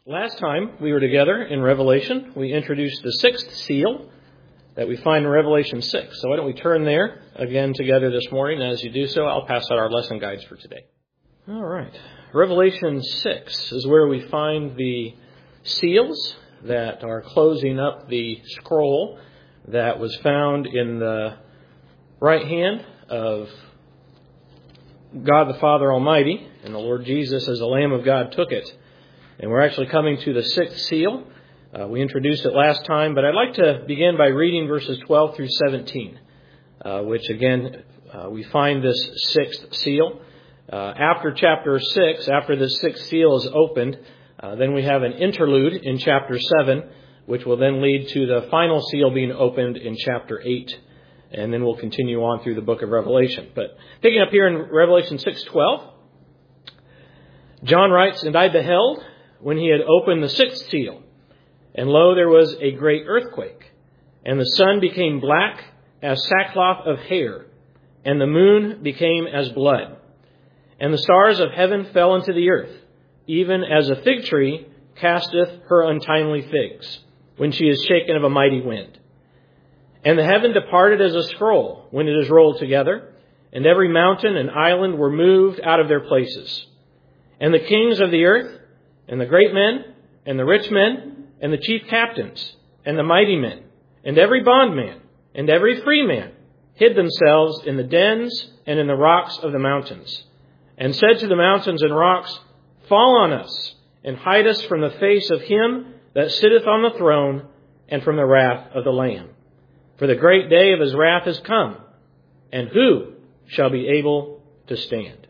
Last time we were together in Revelation, we introduced the sixth seal that we find in Revelation 6. So why don't we turn there again together this morning. As you do so, I'll pass out our lesson guides for today. All right. Revelation 6 is where we find the seals that are closing up the scroll that was found in the right hand of God the Father Almighty, and the Lord Jesus as the Lamb of God took it. And we're actually coming to the sixth seal. We introduced it last time, but I'd like to begin by reading verses 12 through 17, which again, we find this sixth seal. After chapter 6, after the sixth seal is opened, then we have an interlude in chapter 7, which will then lead to the final seal being opened in chapter 8. And then we'll continue on through the book of Revelation. But picking up here in Revelation 6:12, John writes, "And I beheld, when he had opened the sixth seal, and lo, there was a great earthquake, and the sun became black as sackcloth of hair, and the moon became as blood. And the stars of heaven fell into the earth, even as a fig tree casteth her untimely figs, when she is shaken of a mighty wind. And the heaven departed as a scroll when it is rolled together, and every mountain and island were moved out of their places. And the kings of the earth, and the great men, and the rich men, and the chief captains, and the mighty men, and every bondman, and every free man, hid themselves in the dens and in the rocks of the mountains, and said to the mountains and rocks, Fall on us, and hide us from the face of him that sitteth on the throne, and from the wrath of the Lamb. For the great day of his wrath is come, and who shall be able to stand?"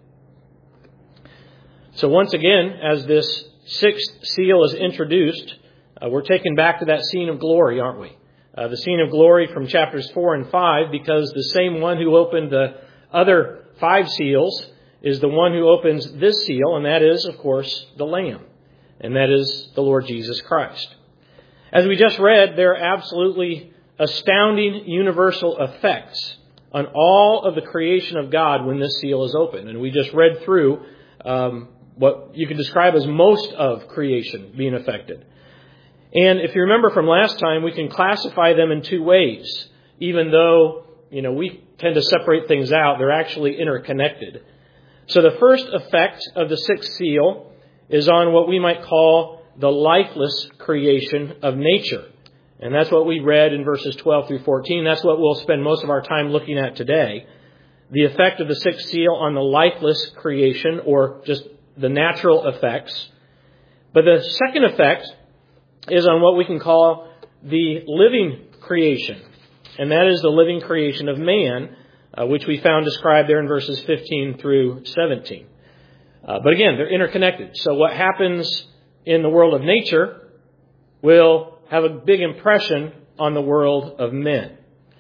So once again, as this sixth seal is introduced, we're taken back to that scene of glory, aren't we? The scene of glory from chapters 4 and 5, because the same one who opened the other 5 seals is the one who opens this seal, and that is, of course, the Lamb, and that is the Lord Jesus Christ. As we just read, there are absolutely astounding universal effects on all of the creation of God when this seal is opened. And we just read through what you could describe as most of creation being affected. And if you remember from last time, we can classify them in 2 ways. Even though, we tend to separate things out, they're actually interconnected. So the first effect of the sixth seal is on what we might call the lifeless creation of nature. And that's what we read in verses 12 through 14. That's what we'll spend most of our time looking at today. The effect of the sixth seal on the lifeless creation, or just the natural effects. But the second effect is on what we can call the living creation. And that is the living creation of man, which we found described there in verses 15 through 17. But again, they're interconnected. So what happens in the world of nature will have a big impression on the world of men.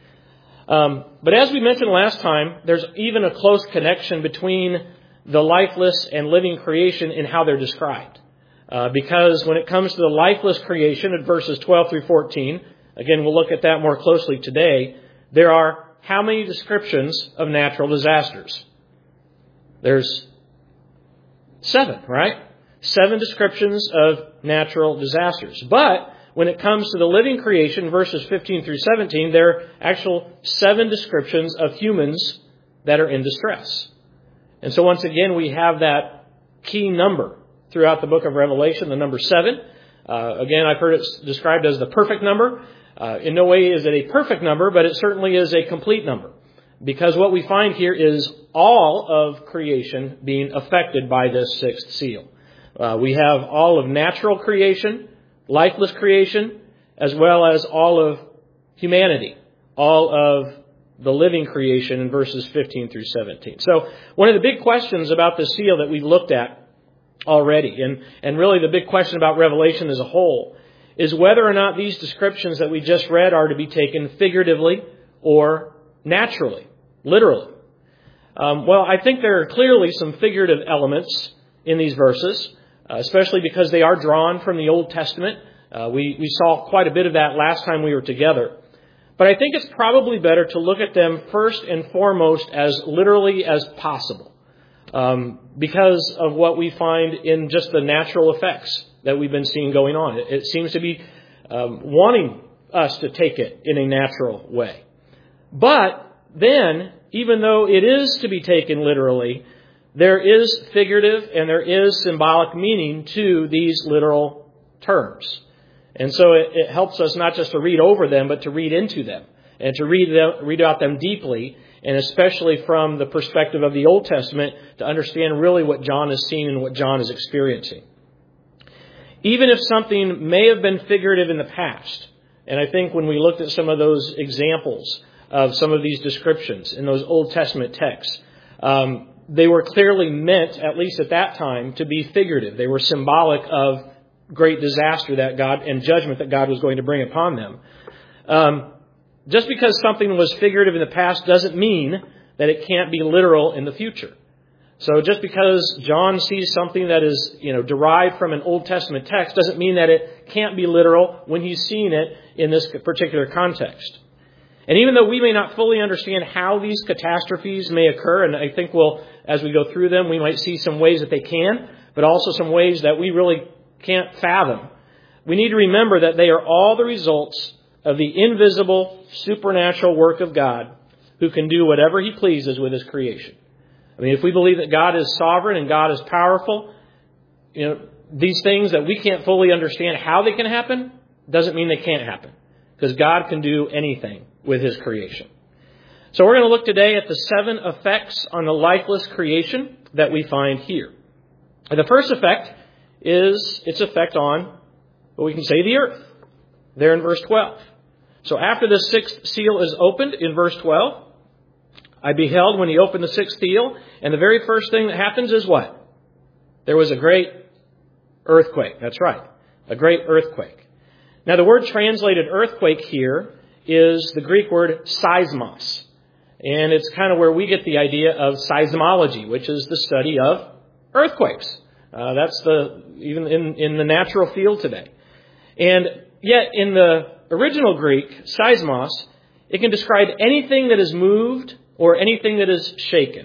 But as we mentioned last time, there's even a close connection between the lifeless and living creation in how they're described. Because when it comes to the lifeless creation at verses 12 through 14, again, we'll look at that more closely today, there are how many descriptions of natural disasters? There's 7, right? 7 descriptions of natural disasters. But when it comes to the living creation, verses 15 through 17, there are actual 7 descriptions of humans that are in distress. And so once again, we have that key number throughout the book of Revelation, the number 7. Again, I've heard it described as the perfect number. In no way is it a perfect number, but it certainly is a complete number. Because what we find here is all of creation being affected by this sixth seal. We have all of natural creation, lifeless creation, as well as all of humanity, all of the living creation in verses 15 through 17. So one of the big questions about the seal that we've looked at already, and really the big question about Revelation as a whole, is whether or not these descriptions that we just read are to be taken figuratively or naturally, literally. Well, I think there are clearly some figurative elements in these verses, especially because they are drawn from the Old Testament. We saw quite a bit of that last time we were together. But I think it's probably better to look at them first and foremost as literally as possible, because of what we find in just the natural effects that we've been seeing going on. It seems to be wanting us to take it in a natural way. But then, even though it is to be taken literally, there is figurative and there is symbolic meaning to these literal terms. And so it helps us not just to read over them, but to read into them and to read about them deeply, and especially from the perspective of the Old Testament, to understand really what John is seeing and what John is experiencing. Even if something may have been figurative in the past, and I think when we looked at some of those examples of some of these descriptions in those Old Testament texts, they were clearly meant, at least at that time, to be figurative. They were symbolic of great disaster that God and judgment that God was going to bring upon them. Just because something was figurative in the past doesn't mean that it can't be literal in the future. So just because John sees something that is, derived from an Old Testament text doesn't mean that it can't be literal when he's seeing it in this particular context. And even though we may not fully understand how these catastrophes may occur, and I think as we go through them, we might see some ways that they can, but also some ways that we really can't fathom. We need to remember that they are all the results of the invisible, supernatural work of God, who can do whatever He pleases with His creation. I mean, if we believe that God is sovereign and God is powerful, these things that we can't fully understand how they can happen, doesn't mean they can't happen. Because God can do anything with His creation. So we're going to look today at the 7 effects on the lifeless creation that we find here. And the first effect is its effect on, what we can say, the earth. There in verse 12. So after the 6th seal is opened in verse 12, I beheld when He opened the 6th seal, and the very first thing that happens is what? There was a great earthquake. That's right. A great earthquake. Now the word translated earthquake here is the Greek word seismos. And it's kind of where we get the idea of seismology, which is the study of earthquakes. That's even in the natural field today. And yet in the original Greek, seismos, it can describe anything that is moved or anything that is shaken.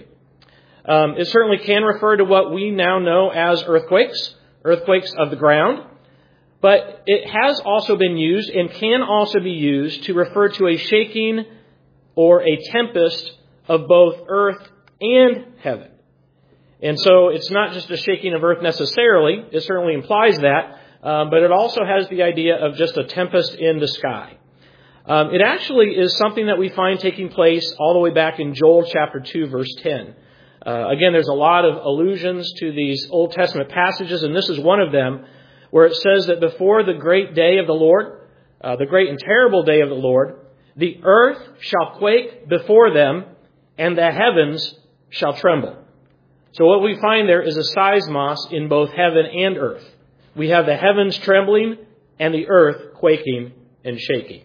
It certainly can refer to what we now know as earthquakes of the ground. But it has also been used and can also be used to refer to a shaking or a tempest of both earth and heaven. And so it's not just a shaking of earth necessarily. It certainly implies that. But it also has the idea of just a tempest in the sky. It actually is something that we find taking place all the way back in Joel chapter 2, verse 10. Again, there's a lot of allusions to these Old Testament passages, and this is one of them, where it says that before the great day of the Lord, the great and terrible day of the Lord, the earth shall quake before them, and the heavens shall tremble. So what we find there is a seismos in both heaven and earth. We have the heavens trembling and the earth quaking and shaking.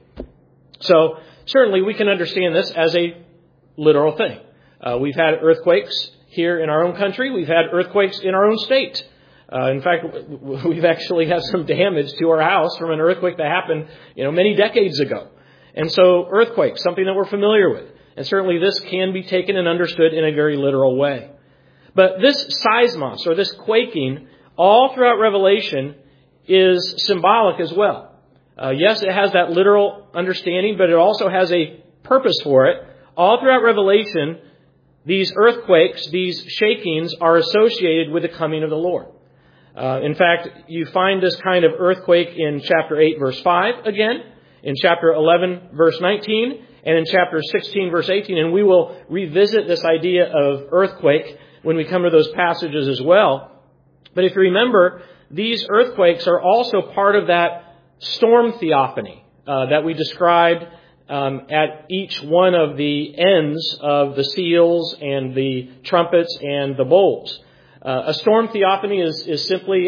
So certainly we can understand this as a literal thing. We've had earthquakes here in our own country. We've had earthquakes in our own state. In fact, we've actually had some damage to our house from an earthquake that happened, many decades ago. And so earthquakes, something that we're familiar with. And certainly this can be taken and understood in a very literal way. But this seismos, or this quaking, all throughout Revelation is symbolic as well. Yes, it has that literal understanding, but it also has a purpose for it. All throughout Revelation, these earthquakes, these shakings, are associated with the coming of the Lord. In fact, you find this kind of earthquake in chapter 8, verse 5 again, in chapter 11, verse 19, and in chapter 16, verse 18. And we will revisit this idea of earthquake when we come to those passages as well. But if you remember, these earthquakes are also part of that storm theophany that we described at each one of the ends of the seals and the trumpets and the bowls. A storm theophany is simply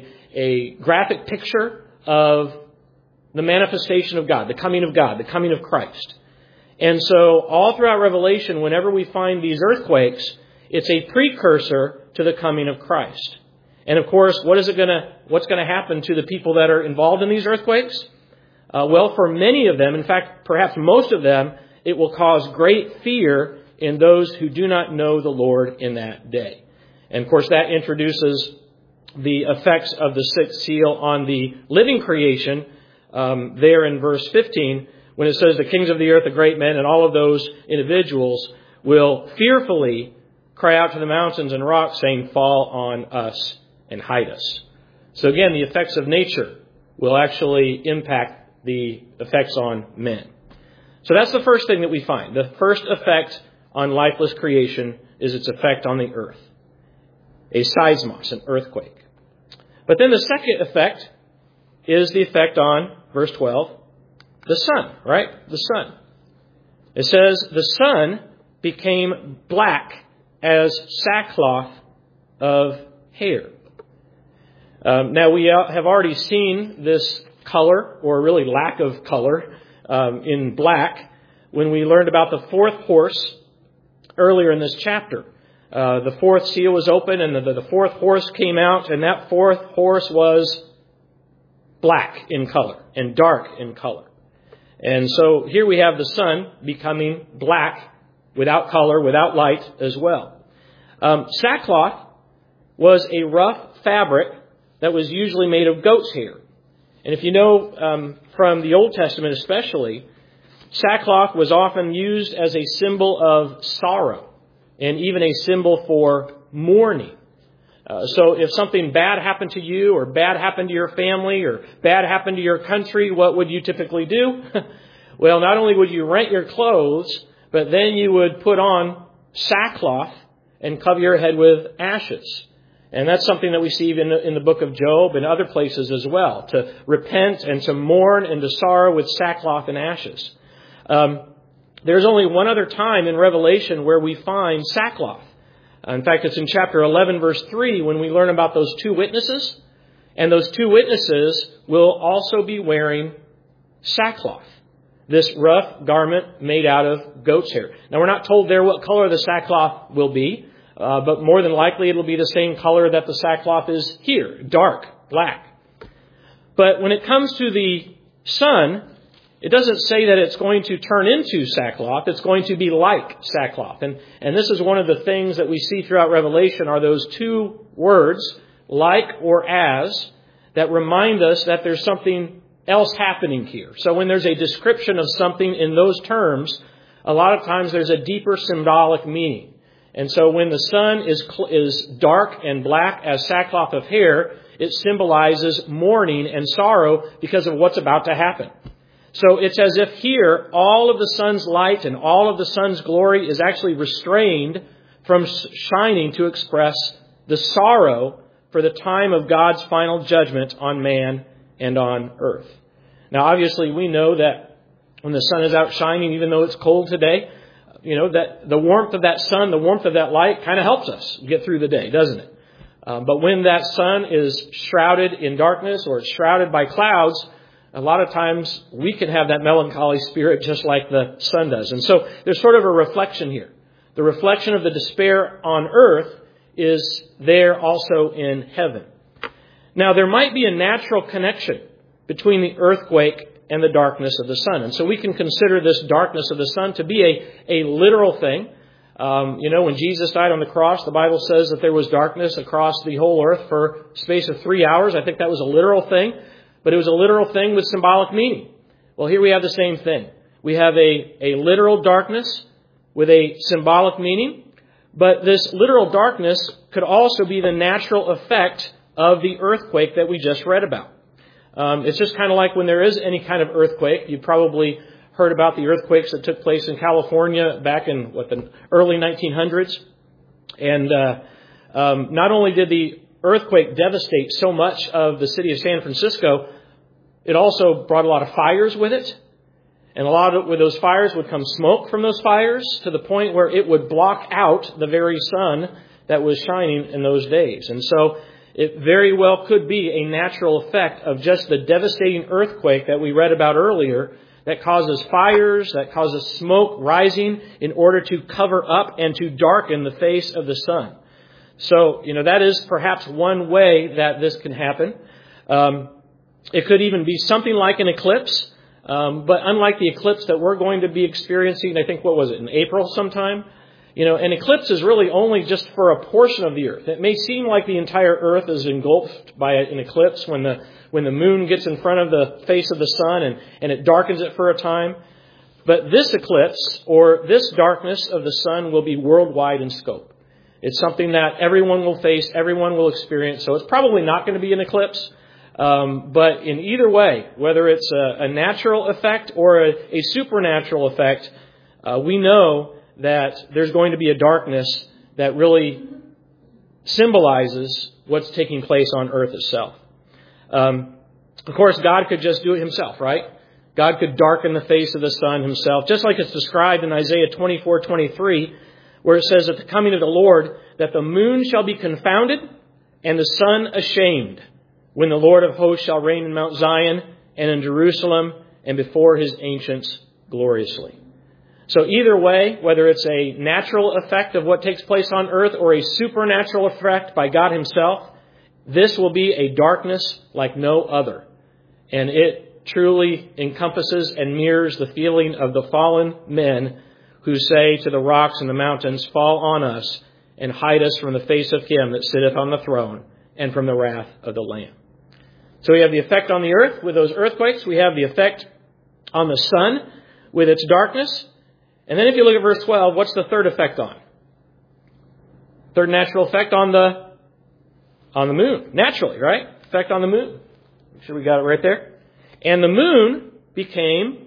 a graphic picture of the manifestation of God, the coming of Christ. And so all throughout Revelation, whenever we find these earthquakes, it's a precursor to the coming of Christ. And of course, what's going to happen to the people that are involved in these earthquakes? Well, for many of them, in fact, perhaps most of them, it will cause great fear in those who do not know the Lord in that day. And of course, that introduces the effects of the sixth seal on the living creation there in verse 15, when it says the kings of the earth, the great men, and all of those individuals will fearfully cry out to the mountains and rocks, saying, fall on us and hide us. So again, the effects of nature will actually impact the effects on men. So that's the first thing that we find. The first effect on lifeless creation is its effect on the earth. A seismos, an earthquake. But then the second effect is the effect on, verse 12, the sun, right? The sun. It says, the sun became black as sackcloth of hair. Now, we have already seen this color, or really lack of color, in black when we learned about the fourth horse earlier in this chapter. The fourth seal was open, and the fourth horse came out, and that fourth horse was black in color and dark in color. And so here we have the sun becoming black, without color, without light as well. Sackcloth was a rough fabric that was usually made of goat's hair. And if you know from the Old Testament especially, sackcloth was often used as a symbol of sorrow and even a symbol for mourning. So if something bad happened to you, or bad happened to your family, or bad happened to your country, what would you typically do? Well, not only would you rent your clothes, but then you would put on sackcloth and cover your head with ashes. And that's something that we see even in the book of Job and other places as well, to repent and to mourn and to sorrow with sackcloth and ashes. There's only one other time in Revelation where we find sackcloth. In fact, it's in chapter 11, verse 3, when we learn about those two witnesses. And those two witnesses will also be wearing sackcloth, this rough garment made out of goat's hair. Now, we're not told there what color the sackcloth will be, but more than likely it will be the same color that the sackcloth is here, dark, black. But when it comes to the sun, it doesn't say that it's going to turn into sackcloth. It's going to be like sackcloth. And this is one of the things that we see throughout Revelation are those two words, like or as, that remind us that there's something else happening here. So when there's a description of something in those terms, a lot of times there's a deeper symbolic meaning. And so when the sun is dark and black as sackcloth of hair, it symbolizes mourning and sorrow because of what's about to happen. So it's as if here, all of the sun's light and all of the sun's glory is actually restrained from shining to express the sorrow for the time of God's final judgment on man and on earth. Now, obviously, we know that when the sun is out shining, even though it's cold today, that the warmth of that sun, the warmth of that light kind of helps us get through the day, doesn't it? But when that sun is shrouded in darkness or it's shrouded by clouds, a lot of times we can have that melancholy spirit just like the sun does. And so there's sort of a reflection here. The reflection of the despair on earth is there also in heaven. Now, there might be a natural connection between the earthquake and the darkness of the sun. And so we can consider this darkness of the sun to be a literal thing. When Jesus died on the cross, the Bible says that there was darkness across the whole earth for a space of 3 hours. I think that was a literal thing. But it was a literal thing with symbolic meaning. Well, here we have the same thing. We have a literal darkness with a symbolic meaning. But this literal darkness could also be the natural effect of the earthquake that we just read about. It's just kind of like when there is any kind of earthquake. You probably heard about the earthquakes that took place in California back in the early 1900s. And not only did the earthquake devastate so much of the city of San Francisco, it also brought a lot of fires with it. And with those fires would come smoke from those fires to the point where it would block out the very sun that was shining in those days. And so it very well could be a natural effect of just the devastating earthquake that we read about earlier that causes fires, that causes smoke rising in order to cover up and to darken the face of the sun. So, that is perhaps one way that this can happen. It could even be something like an eclipse. But unlike the eclipse that we're going to be experiencing, I think, in April sometime? An eclipse is really only just for a portion of the earth. It may seem like the entire earth is engulfed by an eclipse when the moon gets in front of the face of the sun and it darkens it for a time. But this eclipse, or this darkness of the sun, will be worldwide in scope. It's something that everyone will face, everyone will experience. So it's probably not going to be an eclipse. But in either way, whether it's a natural effect or a supernatural effect, we know that there's going to be a darkness that really symbolizes what's taking place on earth itself. Of course, God could just do it himself, right? God could darken the face of the sun himself, just like it's described in Isaiah 24:23, where it says at the coming of the Lord that the moon shall be confounded and the sun ashamed when the Lord of hosts shall reign in Mount Zion and in Jerusalem and before his ancients gloriously. So either way, whether it's a natural effect of what takes place on earth or a supernatural effect by God himself, this will be a darkness like no other. And it truly encompasses and mirrors the feeling of the fallen men who say to the rocks and the mountains, fall on us and hide us from the face of him that sitteth on the throne and from the wrath of the Lamb. So we have the effect on the earth with those earthquakes. We have the effect on the sun with its darkness. And then if you look at verse 12, what's the third effect on? Third natural effect on the moon. Naturally, right? Effect on the moon. Make sure we got it right there. And the moon became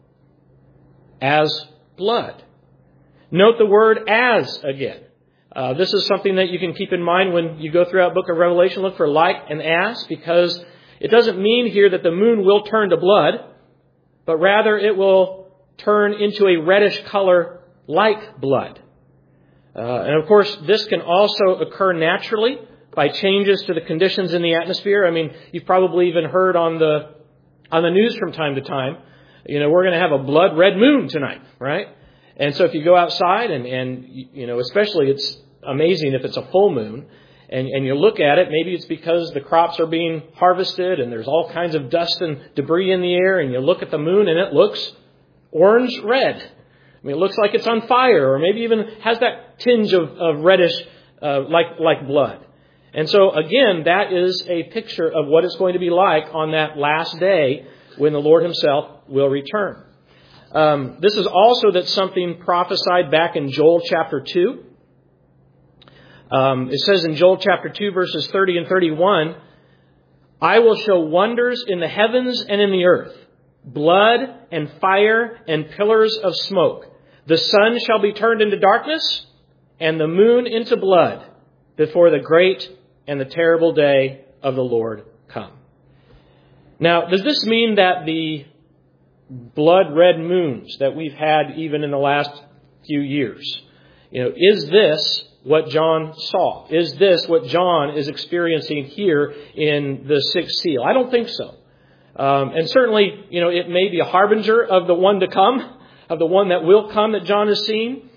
as blood. Note the word as again. This is something that you can keep in mind when you go throughout Book of Revelation. Look for like and as, because it doesn't mean here that the moon will turn to blood, but rather it will turn into a reddish color like blood. And of course, this can also occur naturally by changes to the conditions in the atmosphere. I mean, you've probably even heard on the news from time to time, we're going to have a blood red moon tonight, right? And so if you go outside and especially it's amazing if it's a full moon and you look at it, maybe it's because the crops are being harvested and there's all kinds of dust and debris in the air, and you look at the moon and it looks orange red. I mean, it looks like it's on fire, or maybe even has that tinge of reddish, like blood. And so again, that is a picture of what it's going to be like on that last day when the Lord himself will return. This is also that something prophesied back in Joel chapter 2. It says in Joel chapter 2, verses 30 and 31, I will show wonders in the heavens and in the earth, blood and fire and pillars of smoke. The sun shall be turned into darkness and the moon into blood before the great and the terrible day of the Lord come. Now, does this mean that the blood red moons that we've had even in the last few years, is this what John saw? Is this what John is experiencing here in the sixth seal? I don't think so. And certainly, it may be a harbinger of the one to come, of the one that will come that John is seeing.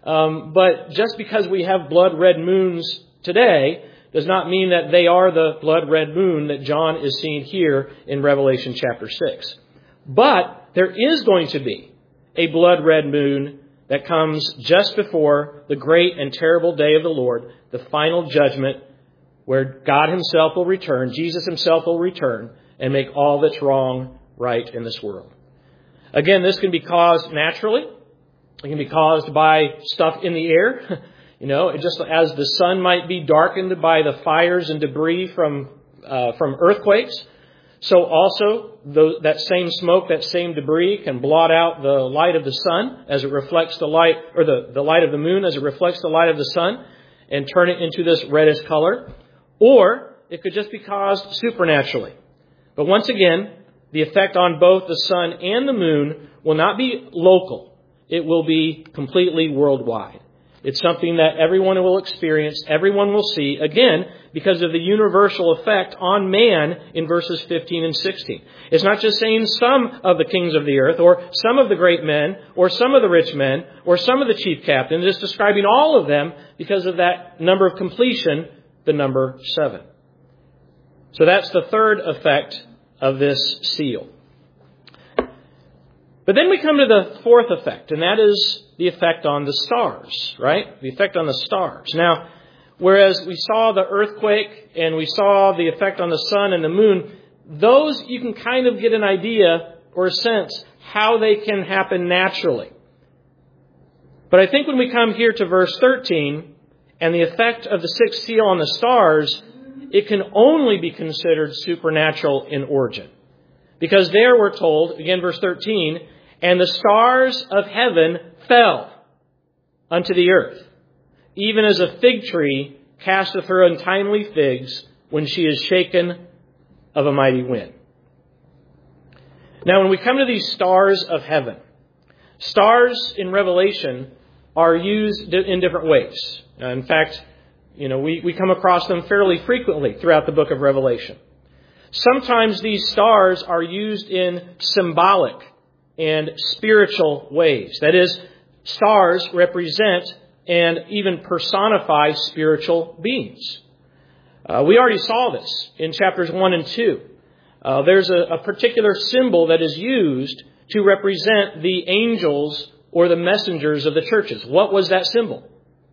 But just because we have blood red moons today does not mean that they are the blood red moon that John is seeing here in Revelation chapter 6. But there is going to be a blood red moon that comes just before the great and terrible day of the Lord, the final judgment where God himself will return, Jesus himself will return and make all that's wrong right in this world. Again, this can be caused naturally. It can be caused by stuff in the air. Just as the sun might be darkened by the fires and debris from earthquakes, so also that same smoke, that same debris can blot out the light of the sun as it reflects the light, or the light of the moon as it reflects the light of the sun, and turn it into this reddish color. Or it could just be caused supernaturally. But once again, the effect on both the sun and the moon will not be local. It will be completely worldwide. It's something that everyone will experience, everyone will see, again, because of the universal effect on man in verses 15 and 16. It's not just saying some of the kings of the earth, or some of the great men, or some of the rich men, or some of the chief captains. It's describing all of them because of that number of completion, the number 7. So that's the third effect of this seal. But then we come to the fourth effect, and that is the effect on the stars, right? The effect on the stars. Now, whereas we saw the earthquake and we saw the effect on the sun and the moon, those you can kind of get an idea or a sense how they can happen naturally. But I think when we come here to verse 13 and the effect of the sixth seal on the stars, it can only be considered supernatural in origin. Because there we're told, again verse 13, and the stars of heaven fell unto the earth, even as a fig tree casteth her untimely figs when she is shaken of a mighty wind. Now when we come to these stars of heaven, stars in Revelation are used in different ways. In fact, we come across them fairly frequently throughout the book of Revelation. Sometimes these stars are used in symbolic and spiritual ways. That is, stars represent and even personify spiritual beings. We already saw this in chapters 1 and 2. There's a particular symbol that is used to represent the angels or the messengers of the churches. What was that symbol?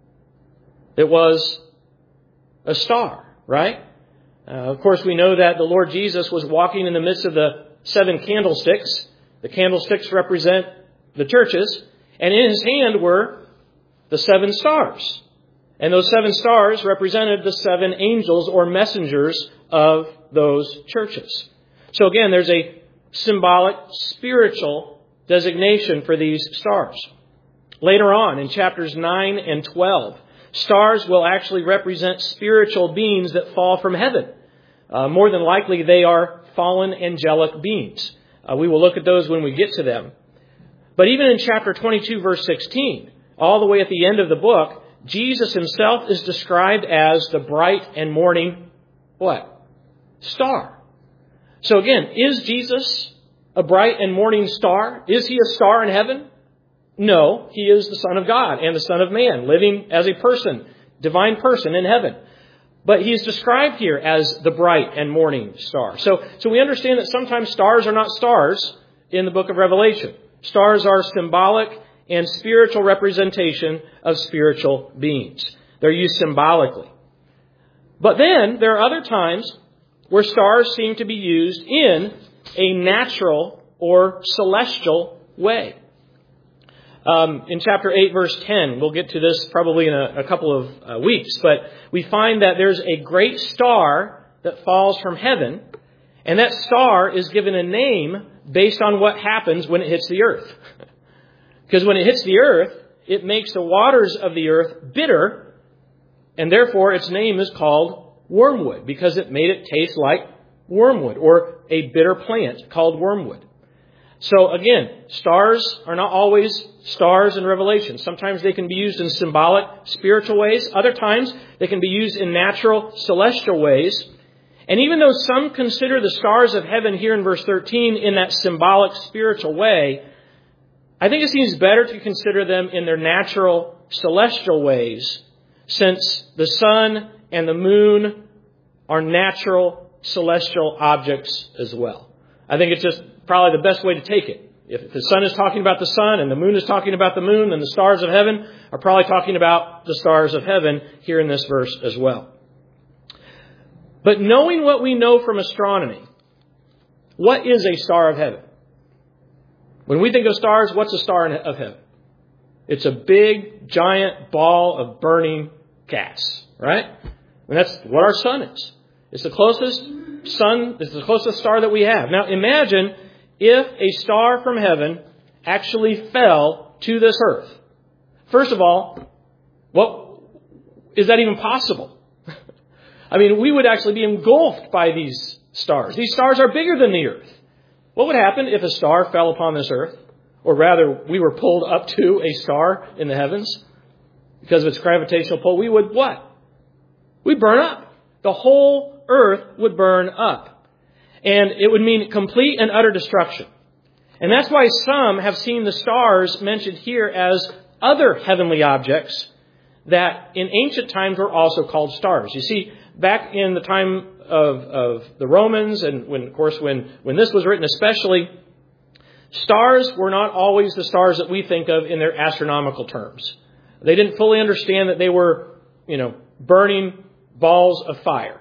It was a star, right? Of course, we know that the Lord Jesus was walking in the midst of the 7 candlesticks. The candlesticks represent the churches. And in his hand were the 7 stars. And those 7 stars represented the 7 angels or messengers of those churches. So again, there's a symbolic, spiritual designation for these stars. Later on, in chapters 9 and 12, stars will actually represent spiritual beings that fall from heaven. More than likely, they are fallen angelic beings. We will look at those when we get to them. But even in chapter 22, verse 16, all the way at the end of the book, Jesus himself is described as the bright and morning, what? Star. So again, is Jesus a bright and morning star? Is he a star in heaven? No, he is the Son of God and the Son of Man, living as a person, divine person in heaven. But he is described here as the bright and morning star. So we understand that sometimes stars are not stars in the book of Revelation. Stars are symbolic and spiritual representation of spiritual beings. They're used symbolically. But then there are other times where stars seem to be used in a natural or celestial way. In chapter 8, verse 10, we'll get to this probably in a couple of weeks, but we find that there's a great star that falls from heaven, and that star is given a name based on what happens when it hits the earth. Because when it hits the earth, it makes the waters of the earth bitter, and therefore its name is called wormwood, because it made it taste like wormwood, or a bitter plant called wormwood. So again, stars are not always stars in Revelation. Sometimes they can be used in symbolic, spiritual ways. Other times they can be used in natural, celestial ways. And even though some consider the stars of heaven here in verse 13 in that symbolic, spiritual way, I think it seems better to consider them in their natural, celestial ways, since the sun and the moon are natural, celestial objects as well. I think it's just probably the best way to take it. If the sun is talking about the sun and the moon is talking about the moon, then the stars of heaven are probably talking about the stars of heaven here in this verse as well. But knowing what we know from astronomy, what is a star of heaven? When we think of stars, what's a star of heaven? It's a big, giant ball of burning gas, right? And that's what our sun is. It's the closest sun, it's the closest star that we have. Now imagine if a star from heaven actually fell to this earth. First of all, is that even possible? I mean, we would actually be engulfed by these stars. These stars are bigger than the earth. What would happen if a star fell upon this earth? Or rather, we were pulled up to a star in the heavens because of its gravitational pull. We would what? We'd burn up. The whole earth would burn up. And it would mean complete and utter destruction. And that's why some have seen the stars mentioned here as other heavenly objects that in ancient times were also called stars. You see, back in the time of the Romans, and when this was written especially, Stars were not always the stars that we think of in their astronomical terms. They didn't fully understand that they were, burning balls of fire.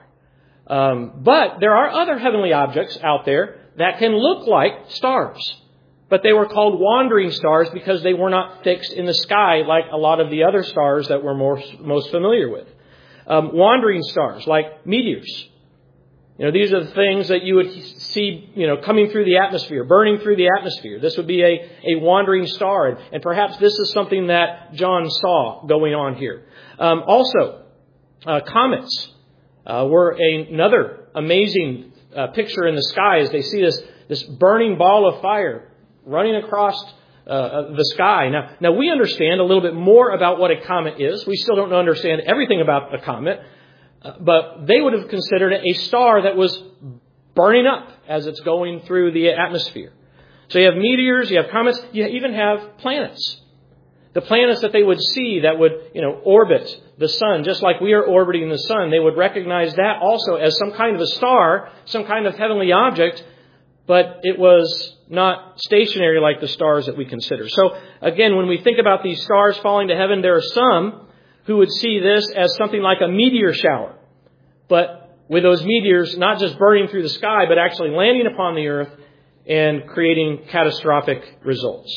But there are other heavenly objects out there that can look like stars. But they were called wandering stars because they were not fixed in the sky like a lot of the other stars that we're most familiar with. Wandering stars like meteors. These are the things that you would see, coming through the atmosphere, burning through the atmosphere. This would be a wandering star. And perhaps this is something that John saw going on here. Also, comets were another amazing picture in the sky as they see this burning ball of fire running across the sky. Now we understand a little bit more about what a comet is. We still don't understand everything about a comet. But they would have considered it a star that was burning up as it's going through the atmosphere. So you have meteors, you have comets, you even have planets. The planets that they would see that would, orbit the sun, just like we are orbiting the sun, they would recognize that also as some kind of a star, some kind of heavenly object, but it was not stationary like the stars that we consider. So again, when we think about these stars falling to heaven, there are some who would see this as something like a meteor shower. But with those meteors not just burning through the sky, but actually landing upon the earth and creating catastrophic results.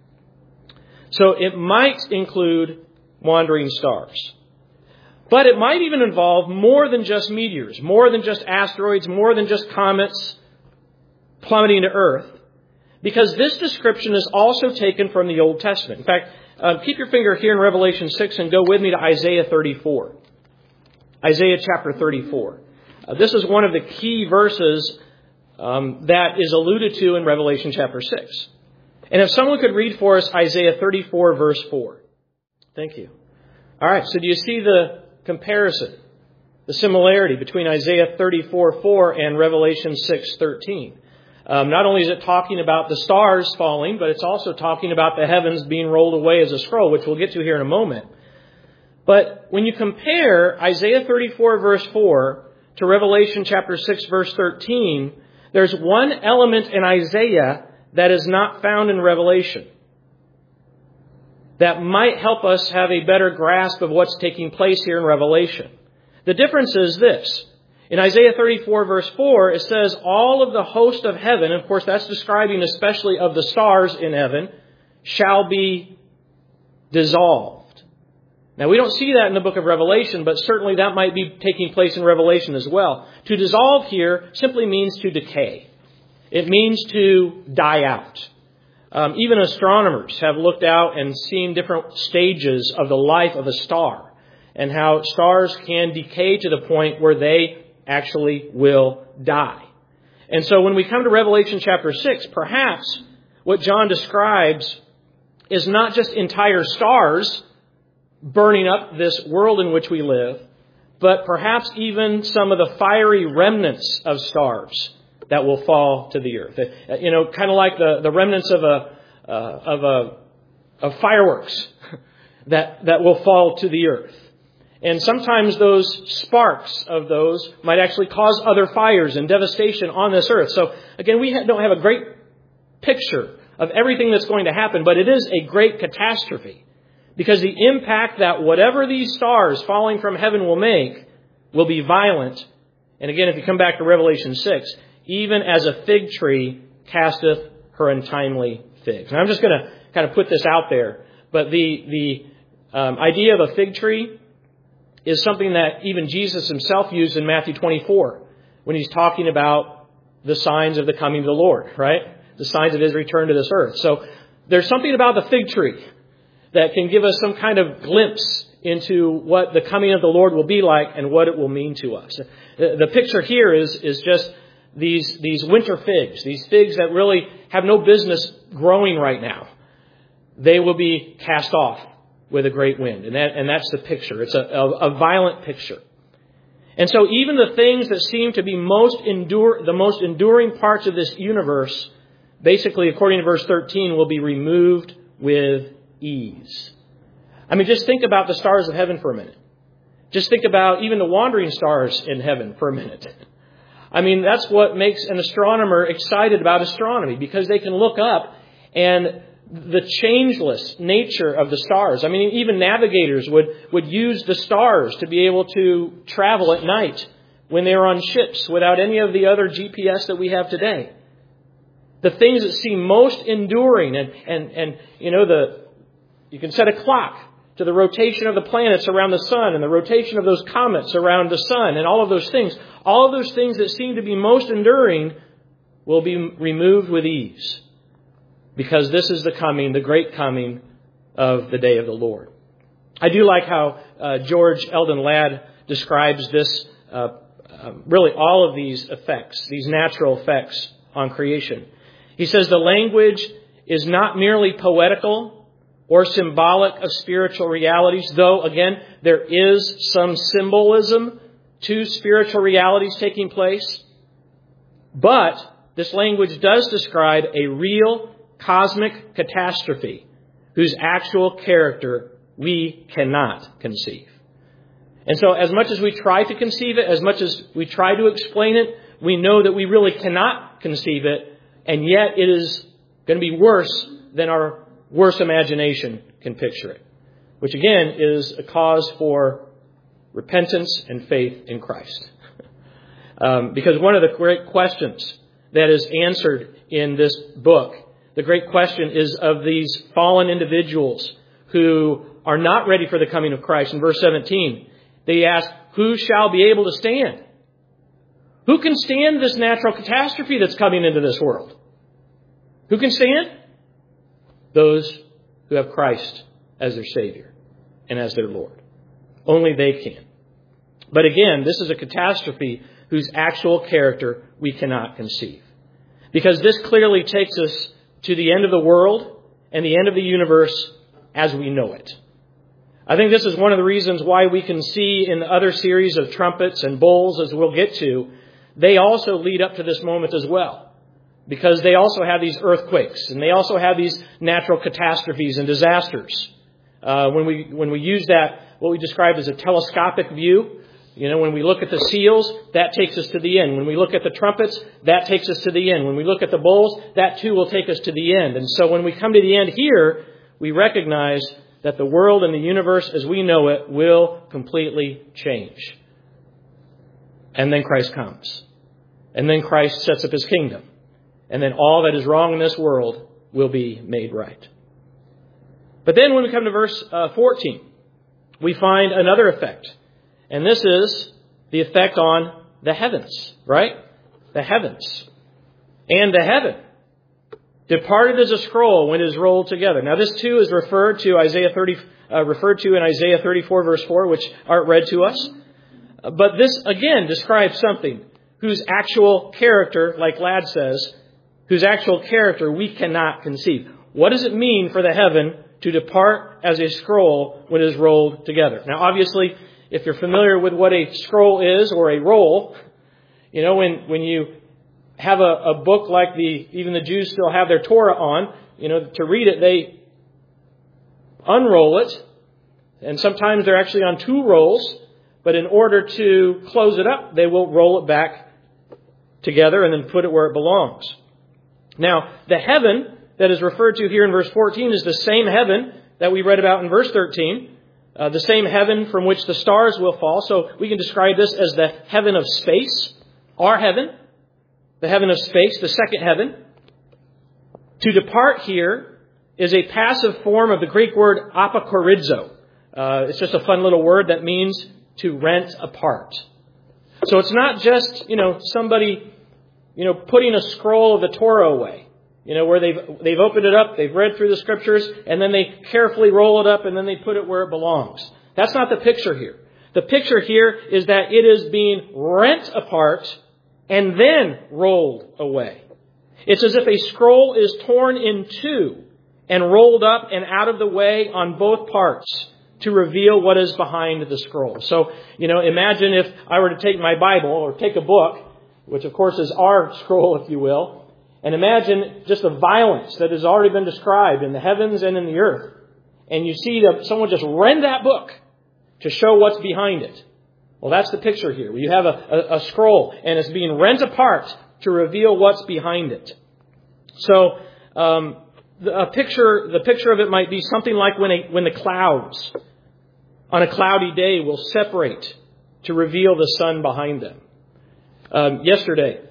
So it might include wandering stars. But it might even involve more than just meteors, more than just asteroids, more than just comets plummeting to earth. Because this description is also taken from the Old Testament. In fact, keep your finger here in Revelation 6 and go with me to Isaiah 34. Isaiah chapter 34. This is one of the key verses that is alluded to in Revelation chapter 6. And if someone could read for us Isaiah 34 verse 4. Thank you. All right, so do you see the comparison, the similarity between Isaiah 34:4 and Revelation 6:13? Not only is it talking about the stars falling, but it's also talking about the heavens being rolled away as a scroll, which we'll get to here in a moment. But when you compare Isaiah 34 verse 4 to Revelation chapter 6 verse 13, there's one element in Isaiah that is not found in Revelation that might help us have a better grasp of what's taking place here in Revelation. The difference is this. In Isaiah 34 verse 4, it says, all of the host of heaven, of course that's describing especially of the stars in heaven, shall be dissolved. Now we don't see that in the book of Revelation, but certainly that might be taking place in Revelation as well. To dissolve here simply means to decay. It means to die out. Even astronomers have looked out and seen different stages of the life of a star and how stars can decay to the point where they actually will die. And so when we come to Revelation chapter 6, perhaps what John describes is not just entire stars burning up this world in which we live, but perhaps even some of the fiery remnants of stars that will fall to the earth. Kind of like the remnants of fireworks that will fall to the earth. And sometimes those sparks of those might actually cause other fires and devastation on this earth. So again, we don't have a great picture of everything that's going to happen, but it is a great catastrophe because the impact that whatever these stars falling from heaven will make will be violent. And again, if you come back to Revelation 6, even as a fig tree casteth her untimely figs. And I'm just going to kind of put this out there, but the idea of a fig tree is something that even Jesus himself used in Matthew 24 when he's talking about the signs of the coming of the Lord, right? The signs of his return to this earth. So there's something about the fig tree that can give us some kind of glimpse into what the coming of the Lord will be like and what it will mean to us. The picture here is just these winter figs, these figs that really have no business growing right now. They will be cast off with a great wind. And that's the picture. It's a violent picture. And so even the things that seem to be the most enduring parts of this universe, basically, according to verse 13, will be removed with ease. I mean, just think about the stars of heaven for a minute. Just think about even the wandering stars in heaven for a minute. I mean, that's what makes an astronomer excited about astronomy, because they can look up and the changeless nature of the stars. I mean, even navigators would use the stars to be able to travel at night when they were on ships without any of the other GPS that we have today. The things that seem most enduring and you can set a clock to the rotation of the planets around the sun and the rotation of those comets around the sun and all of those things that seem to be most enduring will be removed with ease. Because this is the great coming of the day of the Lord. I do like how George Eldon Ladd describes this, really all of these effects, these natural effects on creation. He says the language is not merely poetical or symbolic of spiritual realities, though, again, there is some symbolism to spiritual realities taking place. But this language does describe a real cosmic catastrophe whose actual character we cannot conceive. And so as much as we try to conceive it, as much as we try to explain it, we know that we really cannot conceive it, and yet it is going to be worse than our worst imagination can picture it. Which again is a cause for repentance and faith in Christ. Because one of the great questions that is answered in this book, the great question is of these fallen individuals who are not ready for the coming of Christ. In verse 17, they ask, who shall be able to stand? Who can stand this natural catastrophe that's coming into this world? Who can stand? Those who have Christ as their Savior and as their Lord. Only they can. But again, this is a catastrophe whose actual character we cannot conceive. Because this clearly takes us to the end of the world and the end of the universe as we know it. I think this is one of the reasons why we can see in the other series of trumpets and bowls, as we'll get to, they also lead up to this moment as well. Because they also have these earthquakes and they also have these natural catastrophes and disasters. When we use that, what we describe as a telescopic view, when we look at the seals, that takes us to the end. When we look at the trumpets, that takes us to the end. When we look at the bowls, that too will take us to the end. And so when we come to the end here, we recognize that the world and the universe as we know it will completely change. And then Christ comes. And then Christ sets up His kingdom. And then all that is wrong in this world will be made right. But then when we come to verse 14, we find another effect. And this is the effect on the heavens, right? The heavens. And the heaven departed as a scroll when it is rolled together. Now this too is referred to in Isaiah 34 verse 4, which Art read to us. But this again describes something whose actual character, like Ladd says, whose actual character we cannot conceive. What does it mean for the heaven to depart as a scroll when it is rolled together? Now obviously, if you're familiar with what a scroll is or a roll, when you have a book like even the Jews still have their Torah on, to read it, they unroll it. And sometimes they're actually on two rolls. But in order to close it up, they will roll it back together and then put it where it belongs. Now, the heaven that is referred to here in verse 14 is the same heaven that we read about in verse 13. The same heaven from which the stars will fall. So we can describe this as the heaven of space. Our heaven. The heaven of space. The second heaven. To depart here is a passive form of the Greek word apokorizo. It's just a fun little word that means to rent apart. So it's not just, somebody, putting a scroll of the Torah away. Where they've opened it up, they've read through the scriptures, and then they carefully roll it up and then they put it where it belongs. That's not the picture here. The picture here is that it is being rent apart and then rolled away. It's as if a scroll is torn in two and rolled up and out of the way on both parts to reveal what is behind the scroll. So, imagine if I were to take my Bible or take a book, which of course is our scroll, if you will, and imagine just the violence that has already been described in the heavens and in the earth. And you see that someone just rend that book to show what's behind it. Well, that's the picture here. You have a scroll and it's being rent apart to reveal what's behind it. So, the picture of it might be something like when the clouds on a cloudy day will separate to reveal the sun behind them. Yesterday,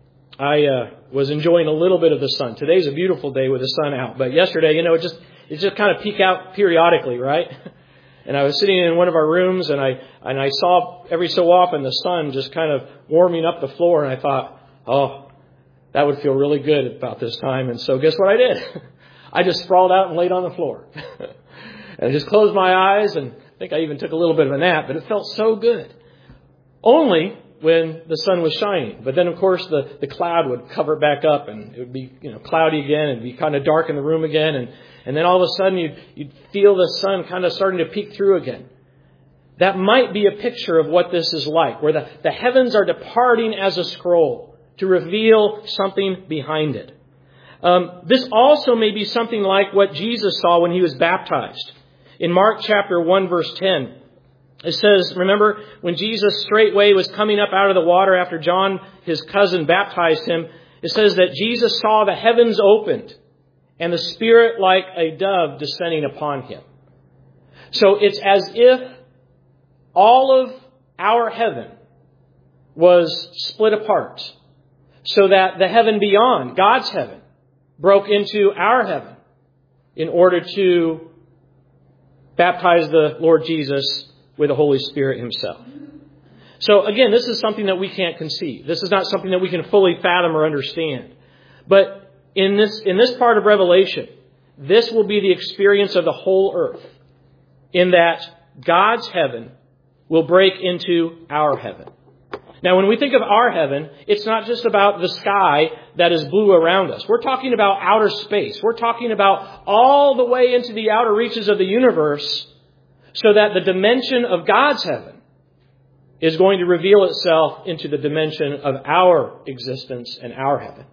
I was enjoying a little bit of the sun. Today's a beautiful day with the sun out, but yesterday, it just kind of peek out periodically, right? And I was sitting in one of our rooms, and I saw every so often the sun just kind of warming up the floor, and I thought, oh, that would feel really good about this time. And so guess what I did? I just sprawled out and laid on the floor. And I just closed my eyes, and I think I even took a little bit of a nap, but it felt so good. Only when the sun was shining. But then, of course, the cloud would cover it back up, and it would be cloudy again, and it'd be kind of dark in the room again. And then all of a sudden, you'd feel the sun kind of starting to peek through again. That might be a picture of what this is like, where the heavens are departing as a scroll to reveal something behind it. This also may be something like what Jesus saw when he was baptized. In Mark chapter 1, verse 10, it says, remember, when Jesus straightway was coming up out of the water after John, his cousin, baptized him, it says that Jesus saw the heavens opened and the Spirit like a dove descending upon him. So it's as if all of our heaven was split apart, so that the heaven beyond, God's heaven, broke into our heaven in order to baptize the Lord Jesus with the Holy Spirit himself. So again, this is something that we can't conceive. This is not something that we can fully fathom or understand. But in this part of Revelation, this will be the experience of the whole earth, in that God's heaven will break into our heaven. Now, when we think of our heaven, it's not just about the sky that is blue around us. We're talking about outer space. We're talking about all the way into the outer reaches of the universe, so that the dimension of God's heaven is going to reveal itself into the dimension of our existence and our heaven.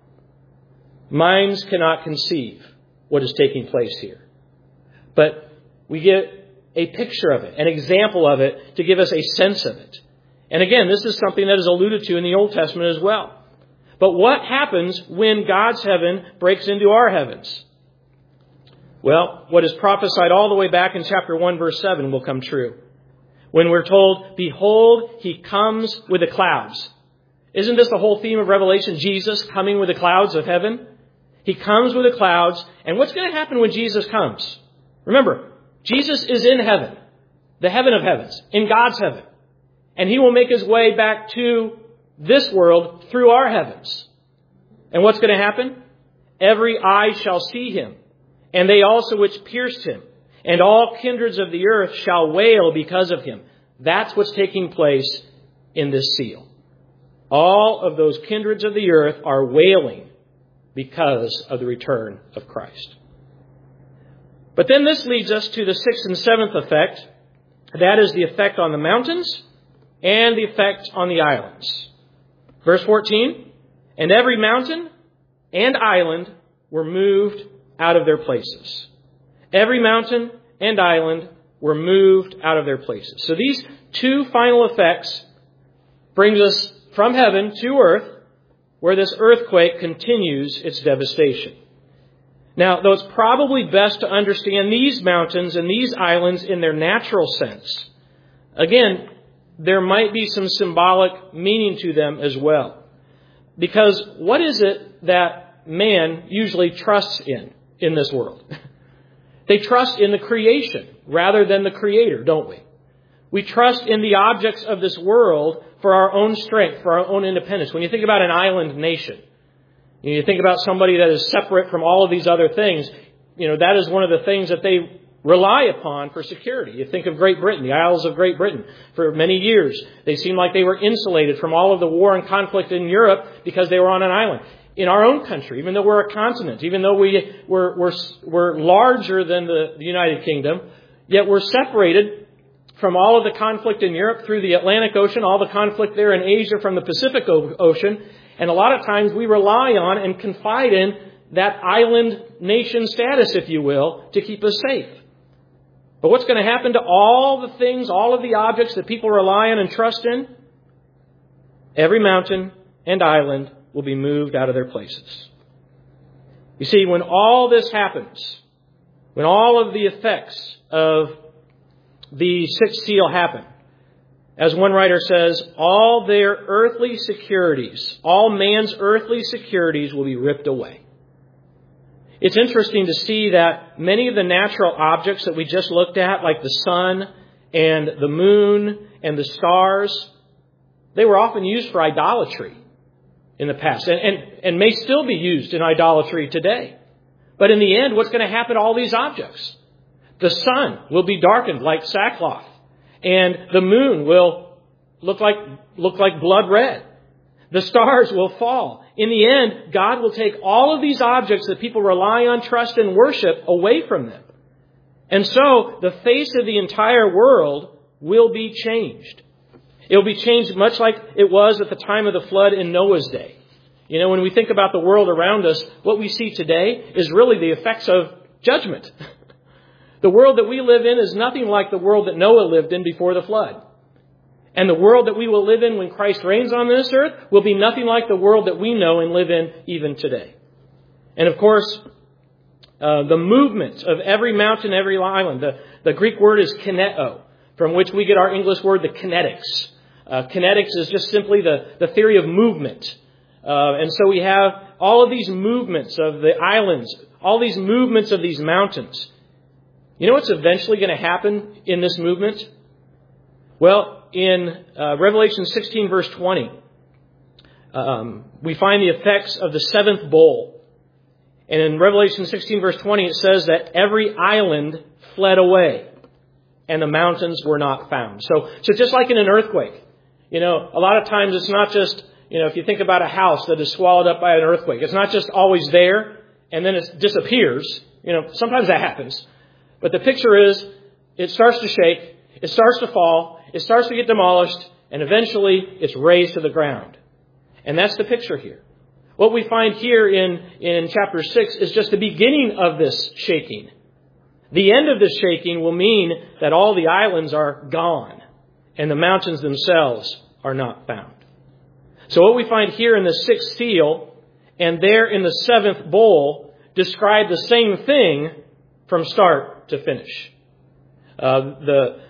Minds cannot conceive what is taking place here. But we get a picture of it, an example of it, to give us a sense of it. And again, this is something that is alluded to in the Old Testament as well. But what happens when God's heaven breaks into our heavens? Well, what is prophesied all the way back in chapter 1, verse 7 will come true. When we're told, behold, he comes with the clouds. Isn't this the whole theme of Revelation? Jesus coming with the clouds of heaven? He comes with the clouds. And what's going to happen when Jesus comes? Remember, Jesus is in heaven, the heaven of heavens, in God's heaven. And he will make his way back to this world through our heavens. And what's going to happen? Every eye shall see him, and they also which pierced him, and all kindreds of the earth shall wail because of him. That's what's taking place in this seal. All of those kindreds of the earth are wailing because of the return of Christ. But then this leads us to the sixth and seventh effect. That is the effect on the mountains and the effect on the islands. Verse 14, and every mountain and island were moved out of their places. Every mountain and island were moved out of their places. So these two final effects brings us from heaven to earth, where this earthquake continues its devastation. Now, though it's probably best to understand these mountains and these islands in their natural sense, again, there might be some symbolic meaning to them as well. Because what is it that man usually trusts in this world? They trust in the creation rather than the Creator, don't we? We trust in the objects of this world for our own strength, for our own independence. When you think about an island nation, you think about somebody that is separate from all of these other things, that is one of the things that they rely upon for security. You think of Great Britain, the Isles of Great Britain. For many years, they seemed like they were insulated from all of the war and conflict in Europe because they were on an island. In our own country, even though we're a continent, even though we're larger than the United Kingdom, yet we're separated from all of the conflict in Europe through the Atlantic Ocean, all the conflict there in Asia from the Pacific Ocean. And a lot of times we rely on and confide in that island nation status, if you will, to keep us safe. But what's going to happen to all the things, all of the objects that people rely on and trust in? Every mountain and island will be moved out of their places. You see, when all this happens, when all of the effects of the sixth seal happen, as one writer says, all their earthly securities, all man's earthly securities will be ripped away. It's interesting to see that many of the natural objects that we just looked at, like the sun and the moon and the stars, they were often used for idolatry in the past and may still be used in idolatry today. But in the end, what's going to happen to all these objects? The sun will be darkened like sackcloth, and the moon will look like blood red. The stars will fall. In the end, God will take all of these objects that people rely on, trust, and worship away from them. And so, the face of the entire world will be changed. It will be changed much like it was at the time of the flood in Noah's day. You know, when we think about the world around us, what we see today is really the effects of judgment. The world that we live in is nothing like the world that Noah lived in before the flood. And the world that we will live in when Christ reigns on this earth will be nothing like the world that we know and live in even today. And of course, the movement of every mountain, every island, the Greek word is kineo, from which we get our English word, the kinetics. Kinetics is just simply the theory of movement. And so we have all of these movements of the islands, all these movements of these mountains. You know what's eventually going to happen in this movement? Well, in Revelation 16, verse 20, we find the effects of the seventh bowl. And in Revelation 16, verse 20, it says that every island fled away and the mountains were not found. So just like in an earthquake, you know, a lot of times it's not just, you know, if you think about a house that is swallowed up by an earthquake, it's not just always there and then it disappears. You know, sometimes that happens. But the picture is, it starts to shake, it starts to fall, it starts to get demolished, and eventually it's razed to the ground. And that's the picture here. What we find here in chapter 6 is just the beginning of this shaking. The end of this shaking will mean that all the islands are gone, and the mountains themselves are not found. So what we find here in the sixth seal, and there in the seventh bowl, describe the same thing from start to finish. The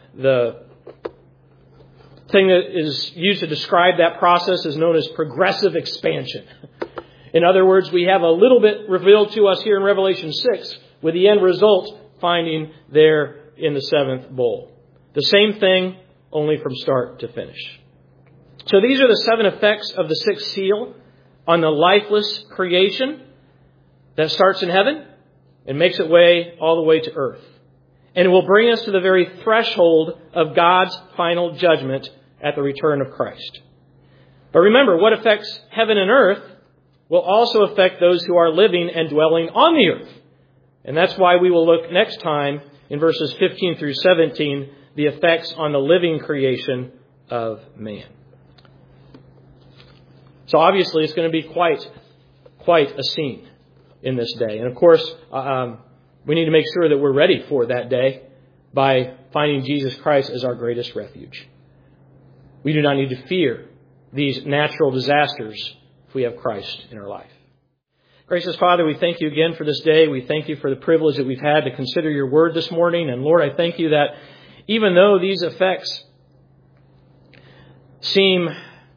thing that is used to describe that process is known as progressive expansion. In other words, we have a little bit revealed to us here in Revelation 6, with the end result finding there in the seventh bowl. The same thing, only from start to finish. So these are the seven effects of the sixth seal on the lifeless creation that starts in heaven and makes its way all the way to earth. And it will bring us to the very threshold of God's final judgment at the return of Christ. But remember, what affects heaven and earth will also affect those who are living and dwelling on the earth. And that's why we will look next time in verses 15 through 17, the effects on the living creation of man. So obviously it's going to be quite a scene in this day. And of course, we need to make sure that we're ready for that day by finding Jesus Christ as our greatest refuge. We do not need to fear these natural disasters if we have Christ in our life. Gracious Father, we thank you again for this day. We thank you for the privilege that we've had to consider your word this morning. And Lord, I thank you that even though these effects seem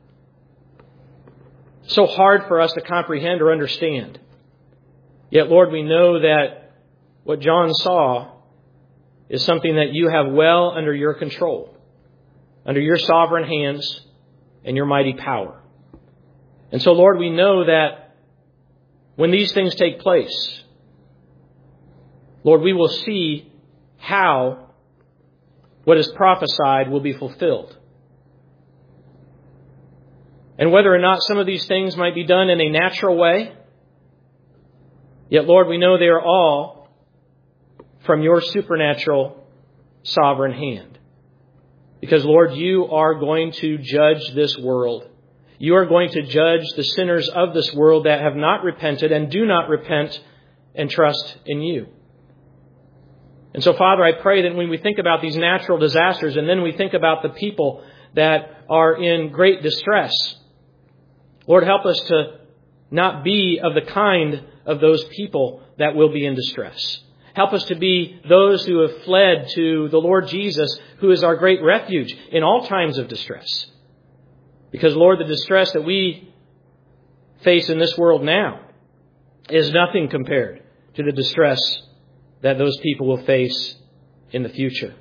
so hard for us to comprehend or understand, yet, Lord, we know that what John saw is something that you have well under your control, under your sovereign hands and your mighty power. And so, Lord, we know that when these things take place, Lord, we will see how what is prophesied will be fulfilled. And whether or not some of these things might be done in a natural way, yet, Lord, we know they are all from your supernatural sovereign hand. Because, Lord, you are going to judge this world. You are going to judge the sinners of this world that have not repented and do not repent and trust in you. And so, Father, I pray that when we think about these natural disasters and then we think about the people that are in great distress, Lord, help us to not be of the kind of those people that will be in distress. Help us to be those who have fled to the Lord Jesus, who is our great refuge in all times of distress. Because, Lord, the distress that we face in this world now is nothing compared to the distress that those people will face in the future.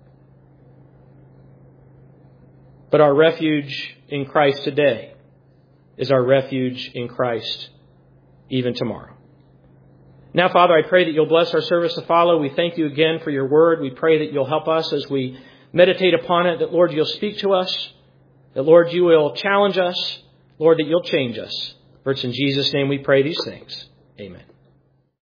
But our refuge in Christ today is our refuge in Christ even tomorrow. Now, Father, I pray that you'll bless our service to follow. We thank you again for your word. We pray that you'll help us as we meditate upon it, that, Lord, you'll speak to us, that, Lord, you will challenge us, Lord, that you'll change us. For it's in Jesus' name we pray these things. Amen.